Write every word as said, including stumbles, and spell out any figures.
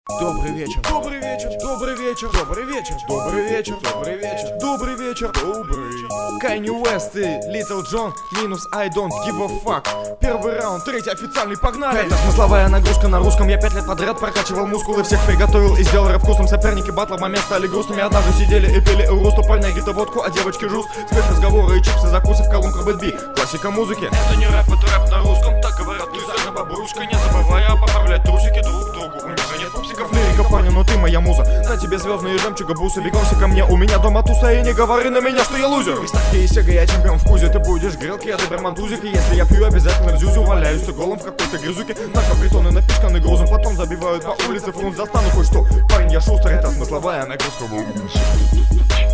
Добрый вечер, добрый вечер, добрый вечер, добрый вечер, добрый вечер, добрый вечер, добрый вечер, добрый. Канье Уэст и Литл Джон минус I don't give a fuck. Первый раунд, третий официальный, погнали. Это смысловая нагрузка на русском. Я пять лет подряд прокачивал мускулы, всех приготовил и сделал рэп вкусом. Соперники батла в момент стали грустными. Однажды сидели и пили русту, парняги-то водку, а девочки жуст. Спецразговоры и чипсы, закусив колонка бэтби. Классика музыки. Это не рэп, это рэп на русском. Так говорят, ты за бабушка, не забывая поправлять трусики друг другу. У них же нет пупсиков, лирика, парня, но ты моя муза. На тебе звездные жемчуга, бусы, бегомся ко мне. У меня дома туса, и не говори на меня, что я лузер. Приставки и сега, я чемпион в кузе. Ты будешь грелки, я добермантузик. И если я пью, обязательно в зюзю. Валяюсь ты голым в какой-то грязуке. Наркопритоны напичканы грузом, потом забивают по улице фрунт. Застану хоть что, парень, я шустер, это смысловая нагрузка.